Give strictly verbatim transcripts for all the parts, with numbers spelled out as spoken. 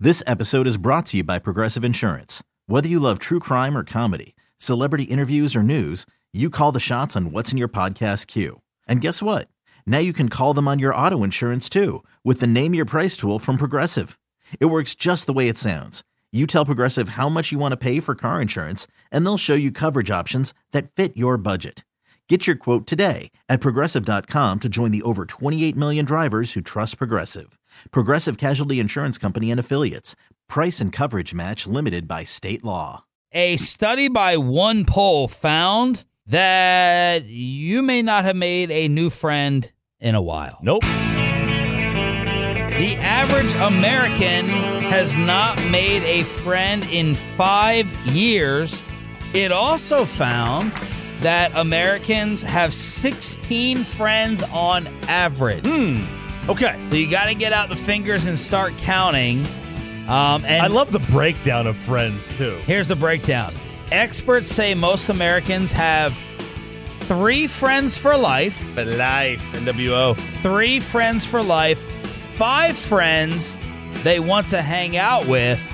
This episode is brought to you by Progressive Insurance. Whether you love true crime or comedy, celebrity interviews or news, you call the shots on what's in your podcast queue. And guess what? Now you can call them on your auto insurance too with the Name Your Price tool from Progressive. It works just the way it sounds. You tell Progressive how much you want to pay for car insurance, and they'll show you coverage options that fit your budget. Get your quote today at Progressive dot com to join the over twenty-eight million drivers who trust Progressive. Progressive Casualty Insurance Company and Affiliates. Price and coverage match limited by state law. A study by One Poll found that you may not have made a new friend in a while. Nope. The average American has not made a friend in five years. It also found that Americans have sixteen friends on average. Hmm. Okay. So you got to get out the fingers and start counting. Um, and I love the breakdown of friends, too. Here's the breakdown. Experts say most Americans have three friends for life. For life. N W O. Three friends for life. Five friends they want to hang out with.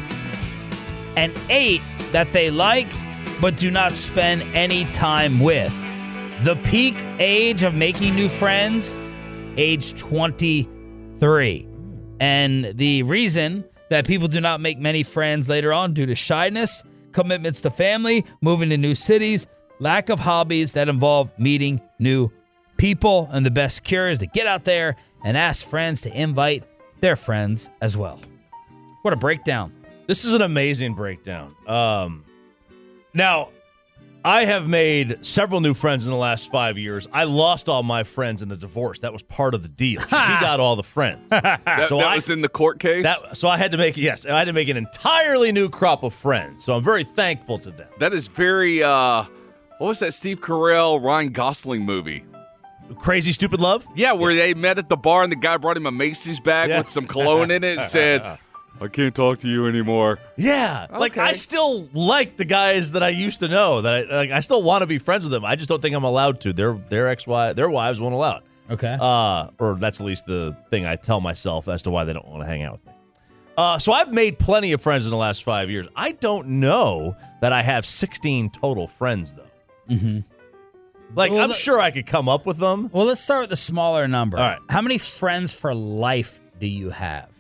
And eight that they like but do not spend any time with. The peak age of making new friends, age twenty-three. And the reason that people do not make many friends later on due to shyness, commitments to family, moving to new cities, lack of hobbies that involve meeting new people. And the best cure is to get out there and ask friends to invite their friends as well. What a breakdown. This is an amazing breakdown. Um, now, I have made several new friends in the last five years. I lost all my friends in the divorce. That was part of the deal. She got all the friends. that so that I, was in the court case? That, so I had to make, yes, I had to make an entirely new crop of friends. So I'm very thankful to them. That is very, uh, what was that Steve Carell, Ryan Gosling movie? Crazy Stupid Love? Yeah, where yeah. they met at the bar and the guy brought him a Macy's bag yeah. with some cologne in it and said, I can't talk to you anymore. Yeah. Okay. Like, I still like the guys that I used to know. That I like. I still want to be friends with them. I just don't think I'm allowed to. Their their ex-wives, their wives won't allow it. Okay. Uh, or that's at least the thing I tell myself as to why they don't want to hang out with me. Uh, so I've made plenty of friends in the last five years. I don't know that I have sixteen total friends, though. Mm-hmm. Like, well, I'm sure I could come up with them. Well, let's start with the smaller number. All right. How many friends for life do you have?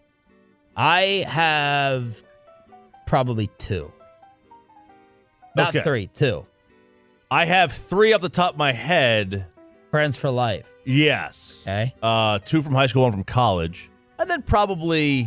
I have probably two. Not okay. three, two. I have three off the top of my head. Friends for life. Yes. Okay. Uh, two from high school, one from college. And then probably,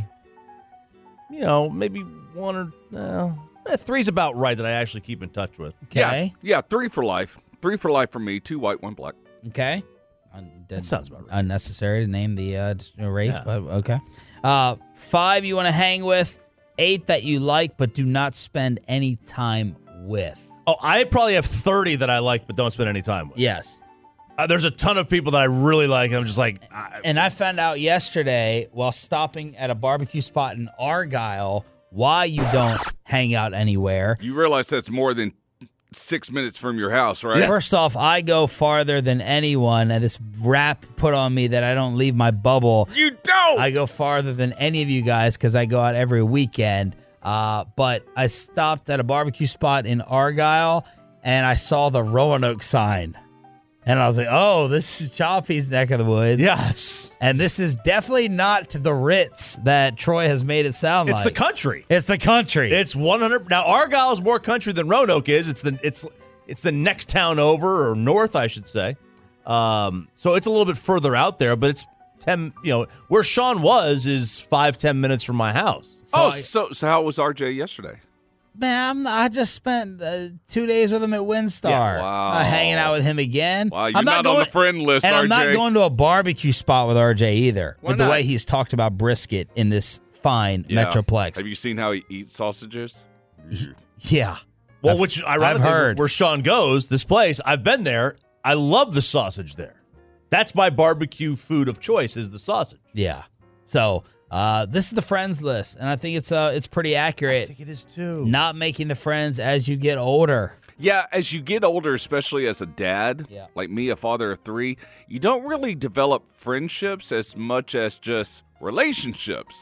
you know, maybe one or, uh, eh, three's about right that I actually keep in touch with. Okay. Yeah, yeah, three for life. Three for life for me, two white, one black. Okay. That sounds about right. Unnecessary to name the uh, race, yeah. but okay. Uh, five you want to hang with. Eight that you like but do not spend any time with. Oh, I probably have thirty that I like but don't spend any time with. Yes. Uh, there's a ton of people that I really like, and I'm just like... I, and I found out yesterday while stopping at a barbecue spot in Argyle why you don't hang out anywhere. You realize that's more than six minutes from your house, right? Yeah. First off, I go farther than anyone, and this rap put on me that I don't leave my bubble. You don't! I go farther than any of you guys because I go out every weekend. Uh, but I stopped at a barbecue spot in Argyle, and I saw the Roanoke sign. And I was like, oh, this is Choppy's neck of the woods. Yes. And this is definitely not the Ritz that Troy has made it sound it's like. It's the country. It's the country. It's one hundred. Now, Argyle is more country than Roanoke is. It's the it's it's the next town over, or north, I should say. Um, so it's a little bit further out there, but it's ten, you know, where Sean was is five, ten minutes from my house. So oh, I, so so how was R J yesterday? Man, I'm, I just spent uh, two days with him at Windstar. Yeah, wow. Uh, hanging out with him again. Wow, you're I'm not, not going, on the friend list, and R J. I'm not going to a barbecue spot with R J either. Why with not? the way he's talked about brisket in this fine yeah. Metroplex. Have you seen how he eats sausages? Yeah. Well, I've, which ironically, I've heard. where Sean goes, this place, I've been there. I love the sausage there. That's my barbecue food of choice is the sausage. Yeah. So uh, this is the friends list, and I think it's uh, it's pretty accurate. I think it is too. Not making the friends as you get older. Yeah, as you get older, especially as a dad, yeah. like me, a father of three, you don't really develop friendships as much as just relationships.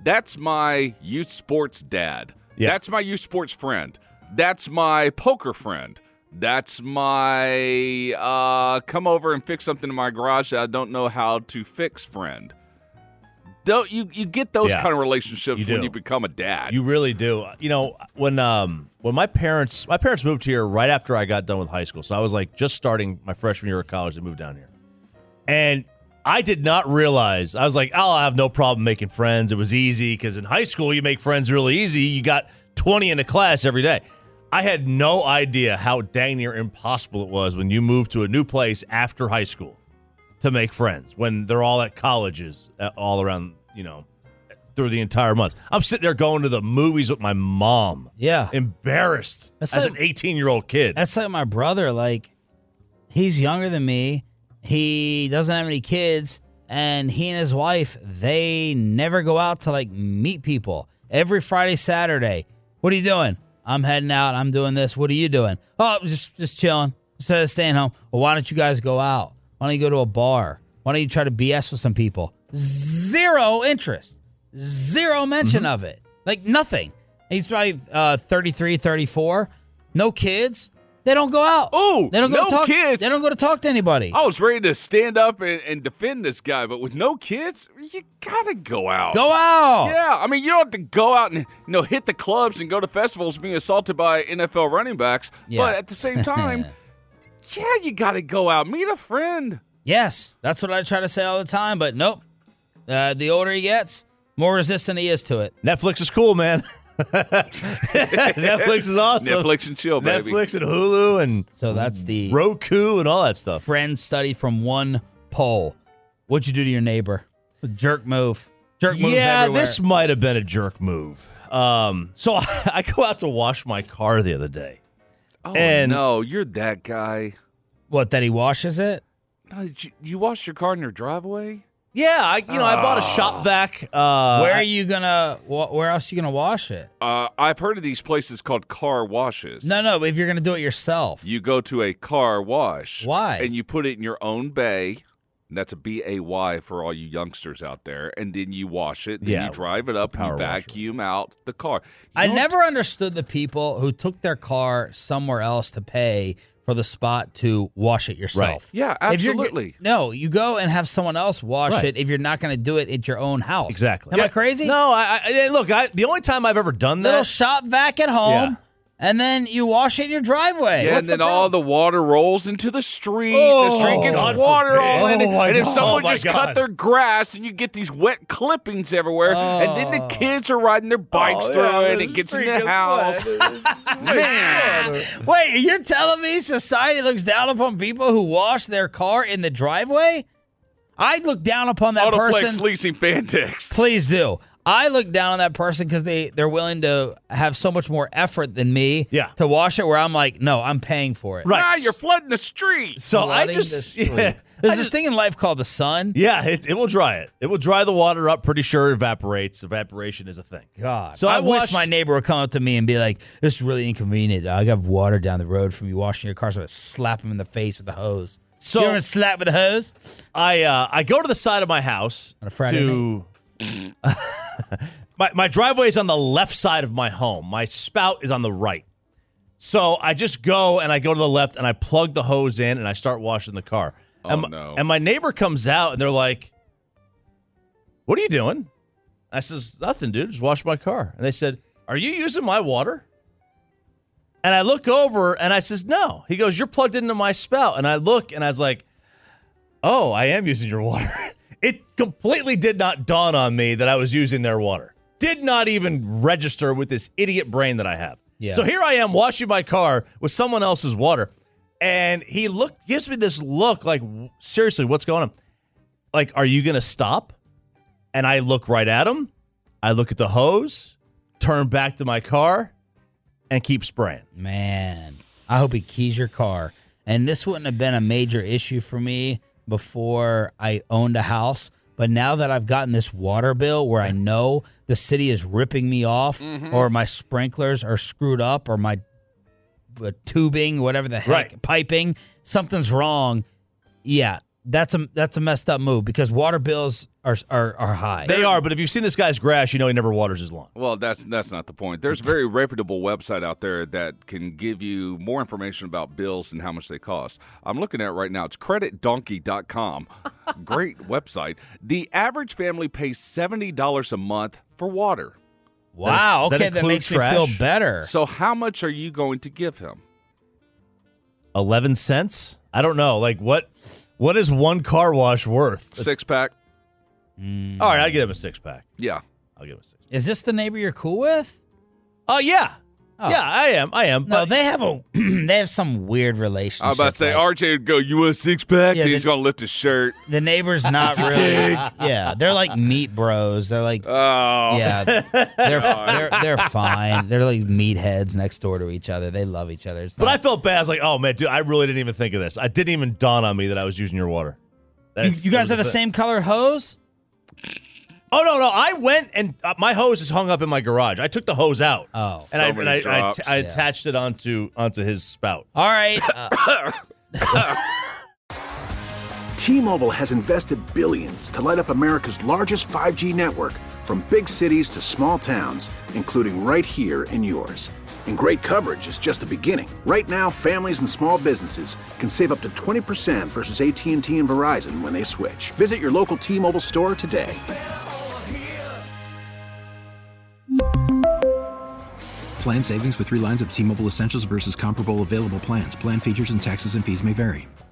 That's my youth sports dad. Yeah. That's my youth sports friend. That's my poker friend. That's my uh, come over and fix something in my garage that I don't know how to fix friend. Don't you you get those Yeah, kind of relationships you when do. you become a dad. You really do. You know, when um when my parents my parents moved here right after I got done with high school. So I was like just starting my freshman year of college. They moved down here. And I did not realize, I was like, I'll have no problem making friends. It was easy because in high school you make friends really easy. You got twenty in a class every day. I had no idea how dang near impossible it was when you move to a new place after high school to make friends when they're all at colleges uh, all around, you know, through the entire month. I'm sitting there going to the movies with my mom. Yeah. Embarrassed That's as like- an eighteen-year-old kid. That's like my brother. Like, he's younger than me. He doesn't have any kids, and he and his wife, they never go out to like meet people. Every Friday, Saturday. What are you doing? I'm heading out. I'm doing this. What are you doing? Oh, just just chilling. Instead of staying home. Well, why don't you guys go out? Why don't you go to a bar? Why don't you try to B S with some people? Zero interest. Zero mention Mm-hmm. of it. Like nothing. He's probably uh, thirty-three, thirty-four. No kids. They don't go out. Ooh, they don't go no to talk, kids. They don't go to talk to anybody. I was ready to stand up and, and defend this guy, but with no kids, you gotta go out. Go out. Yeah, I mean, you don't have to go out and you know hit the clubs and go to festivals being assaulted by N F L running backs. Yeah. But at the same time, yeah, you got to go out, meet a friend. Yes, that's what I try to say all the time, but nope. Uh, the older he gets, more resistant he is to it. Netflix is cool, man. Netflix is awesome. Netflix and chill, baby. Netflix and Hulu and So that's the Roku and all that stuff. friend study from one poll. What'd you do to your neighbor? Jerk move. Jerk moves Yeah, everywhere. this might have been a jerk move. Um, so I go out to wash my car the other day. Oh, And- no, you're that guy. What, that he washes it? No, did you, you washed your car in your driveway? Yeah, I you know I bought a shop vac. Uh, Where are I- you gonna, wh- where else are you gonna wash it? Uh, I've heard of these places called car washes. No, no, if you're gonna do it yourself. You go to a car wash. Why? And you put it in your own bay. And that's a B A Y for all you youngsters out there. And then you wash it. Then Yeah, you drive it up and power you washer. vacuum out the car. You I don't- never understood the people who took their car somewhere else to pay for the spot to wash it yourself. Yeah, If you're g- absolutely. no, you go and have someone else wash Right. it if you're not going to do it at your own house. Exactly. Am I Yeah. crazy? No, I, I look. I, the only time I've ever done Little that. shop vac at home, Yeah. and then you wash it in your driveway. Yeah, What's and then the all problem? the water rolls into the street. Oh, the street gets God water forbid. all in it. Oh, my and if God. someone Oh, my just God. cut their grass and you get these wet clippings everywhere, and then the kids are riding their bikes Oh, through yeah, it and the it gets in street the gets house. wet. Man. Wait, you're telling me society looks down upon people who wash their car in the driveway? I look down upon that Autoflex person. leasing fan text. Please do. I look down on that person because they, they're willing to have so much more effort than me Yeah. to wash it, where I'm like, no, I'm paying for it. Right. Ah, you're flooding the street. So I Flooding just the street. yeah, There's I this just- thing in life called the sun. Yeah, it, it will dry it. It will dry the water up. Pretty sure it evaporates. Evaporation is a thing. God. So I, I wish washed- my neighbor would come up to me and be like, this is really inconvenient. I got water down the road from you washing your car, so I slap him in the face with the hose. So- you ever slap with a hose? I uh, I go to the side of my house On a Friday to. my my driveway is on the left side of my home. My spout is on the right. So I just go and I go to the left and I plug the hose in and I start washing the car. Oh, and, my- no. and my neighbor comes out and they're like, "What are you doing?" I says, "Nothing, dude. Just wash my car." And they said, "Are you using my water?" And I look over and I says, "No." He goes, "You're plugged into my spout." And I look and I was like, "Oh, I am using your water." It completely did not dawn on me that I was using their water. Did not even register with this idiot brain that I have. Yeah. So here I am washing my car with someone else's water. And he look gives me this look like, seriously, what's going on? Like, are you going to stop? And I look right at him. I look at the hose, turn back to my car, and keep spraying. Man, I hope he keys your car. And this wouldn't have been a major issue for me before I owned a house. But now that I've gotten this water bill where I know the city is ripping me off, Mm-hmm. or my sprinklers are screwed up, or my uh, tubing, whatever the heck, Right. piping, something's wrong. Yeah, that's a that's a messed up move because water bills are are, are high. They are, but if you've seen this guy's grass, you know he never waters his lawn. Well, that's that's not the point. There's a very reputable website out there that can give you more information about bills and how much they cost. I'm looking at it right now. It's credit donkey dot com. Great website. The average family pays seventy dollars a month for water. Wow, Does that okay, that include makes trash? me feel better. So how much are you going to give him? Eleven cents? I don't know. Like what? What is one car wash worth? Six pack? All right, I'll give him a six pack. Yeah. I'll give him a six. Is this the neighbor you're cool with? Oh yeah, Oh. yeah. I am. I am. No, but they have a they have some weird relationship. I was about to say, like- R J would go, you want a six pack? Yeah, and he's the- going to lift his shirt. the neighbor's not really. Yeah, they're like meat bros. They're like, Oh. yeah, they're they're they're fine. They're like meatheads next door to each other. They love each other. It's but not- I felt bad. I was like, oh man, dude, I really didn't even think of this. I didn't even dawn on me that I was using your water. you, That's- you guys that have the was a- same colored hose? Oh no, no! I went and uh, my hose is hung up in my garage. I took the hose out. Oh. and So I, many and I, I, drops. I Yeah. attached it onto onto his spout. All right. Uh, T-Mobile has invested billions to light up America's largest five G network, from big cities to small towns, including right here in yours. And great coverage is just the beginning. Right now, families and small businesses can save up to twenty percent versus A T and T and Verizon when they switch. Visit your local T-Mobile store today. Plan savings with three lines of T-Mobile Essentials versus comparable available plans. Plan features and taxes and fees may vary.